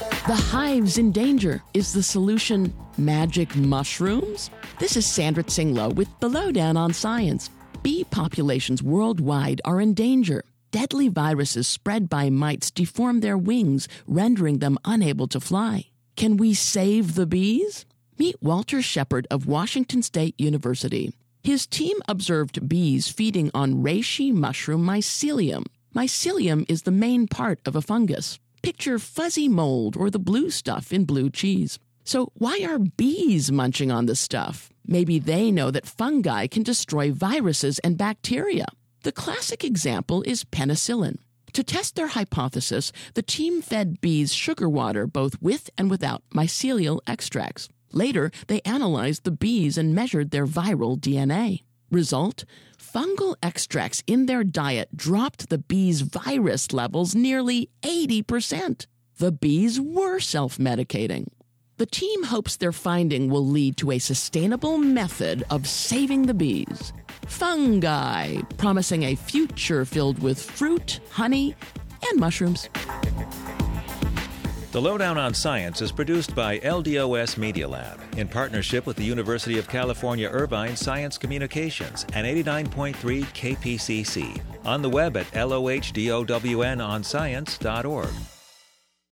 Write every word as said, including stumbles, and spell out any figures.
The hive's in danger. Is the solution magic mushrooms? This is Sandra Tsinglow with The Lowdown on Science. Bee populations worldwide are in danger. Deadly viruses spread by mites deform their wings, rendering them unable to fly. Can we save the bees? Meet Walter Shepard of Washington State University. His team observed bees feeding on reishi mushroom mycelium. Mycelium is the main part of a fungus. Picture fuzzy mold or the blue stuff in blue cheese. So why are bees munching on the stuff? Maybe they know that fungi can destroy viruses and bacteria. The classic example is penicillin. To test their hypothesis, the team fed bees sugar water both with and without mycelial extracts. Later, they analyzed the bees and measured their viral D N A. Result? Fungal extracts in their diet dropped the bees' virus levels nearly eighty percent. The bees were self-medicating. The team hopes their finding will lead to a sustainable method of saving the bees. Fungi, promising a future filled with fruit, honey, and mushrooms. The Lowdown on Science is produced by L D O S Media Lab in partnership with the University of California Irvine Science Communications and eighty-nine point three K P C C. On the web at lohdowonscience dot org.